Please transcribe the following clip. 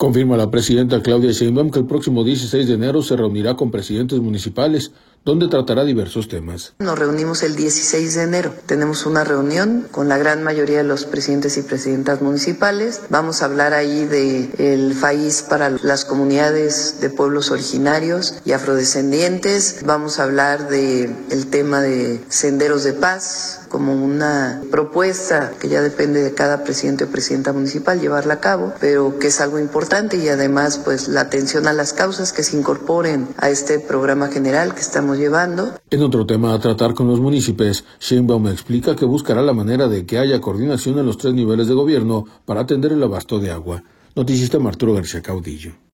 Confirma la presidenta Claudia Sheinbaum que el próximo 16 de enero se reunirá con presidentes municipales, donde tratará diversos temas. Nos reunimos el 16 de enero. Tenemos una reunión con la gran mayoría de los presidentes y presidentas municipales. Vamos a hablar ahí del país para las comunidades de pueblos originarios y afrodescendientes. Vamos a hablar del tema de senderos de paz, como una propuesta que ya depende de cada presidente o presidenta municipal llevarla a cabo, pero que es algo importante, y además pues la atención a las causas que se incorporen a este programa general que estamos llevando. En otro tema a tratar con los municipios, Sheinbaum explica que buscará la manera de que haya coordinación en los 3 niveles de gobierno para atender el abasto de agua. Noticias de Arturo García Caudillo.